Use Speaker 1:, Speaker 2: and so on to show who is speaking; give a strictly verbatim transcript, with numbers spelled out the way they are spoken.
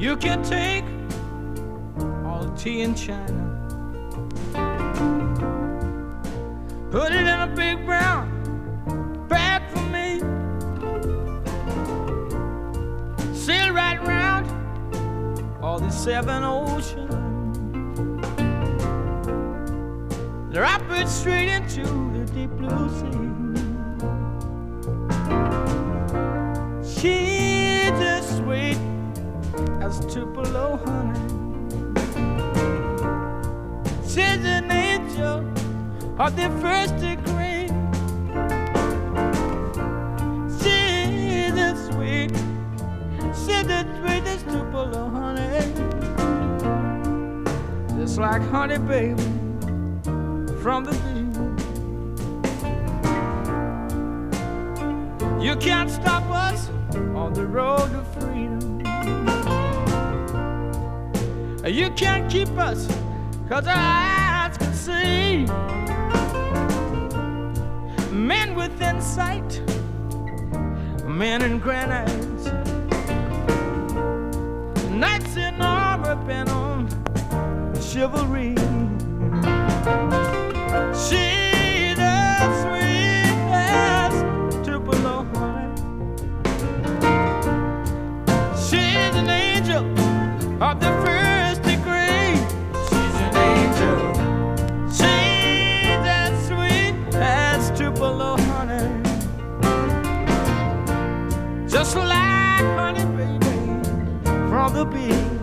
Speaker 1: You can take all the tea in China, put it in a big brown bag for me, sail right round all the seven oceans, drop it straight into the deep blue sea. She's as sweet as Tupelo honey. She's an angel of the first degree. She's as sweet, she's as sweet as Tupelo honey. Just like honey, baby, from the bee. You can't stop us on the road to freedom. You can't keep us, 'cause our eyes can see. Men within sight, men in granite, knights in armor bent on chivalry. She's as sweet as Tupelo honey. She's an angel of the first degree. She's an angel. She's as sweet as Tupelo honey. Just like honey, baby, from the bee.